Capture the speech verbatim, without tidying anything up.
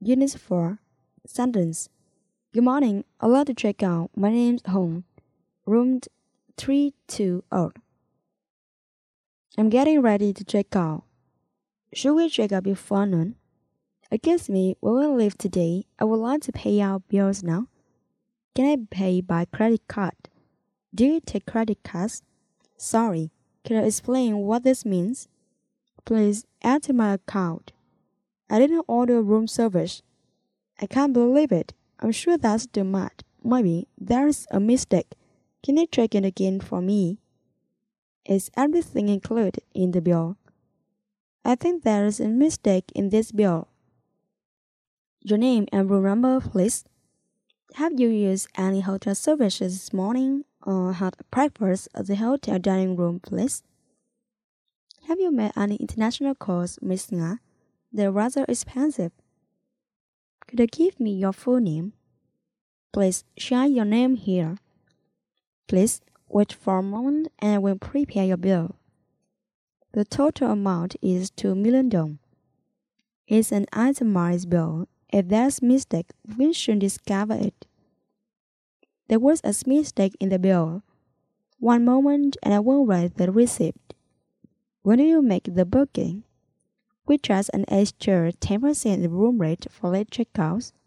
Unit four. Sentence. Good morning. I'd like to check out. My name's Hong. Room three two zero. I'm getting ready to check out. Should we check out before noon? Excuse me, we will leave today. I would like to pay out bills now. Can I pay by credit card? Do you take credit cards? Sorry, can you explain what this means? Please add to my account. I didn't order room service. I can't believe it. I'm sure that's too much. Maybe there's a mistake. Can you check it again for me? Is everything included in the bill? I think there's a mistake in this bill. Your name and room number, please. Have you used any hotel services this morning or had breakfast at the hotel dining room, please? Have you made any international calls, Miss Nga? They're rather expensive. Could you give me your full name? Please share your name here. Please wait for a moment and I will prepare your bill. The total amount is two million dong. It's an itemized bill. If there's a mistake, we should discover it. There was a mistake in the bill. One moment and I will write the receipt. When do you make the booking? We charge an extra ten percent room rate for late checkouts.